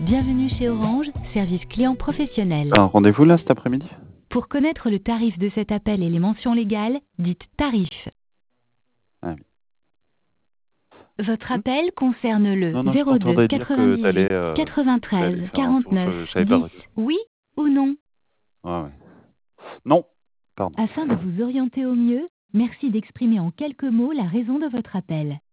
Bienvenue chez Orange, service client professionnel. T'as un rendez-vous là cet après-midi? Pour connaître le tarif de cet appel et les mentions légales, dites tarif. Ah oui. Votre appel concerne le Non, je 02 t'entendais dire que 98 t'allais 93 faire un tour, 49 je savais pas 10. de... Oui ou non? Ouais. Non, pardon. Afin de vous orienter au mieux, merci d'exprimer en quelques mots la raison de votre appel.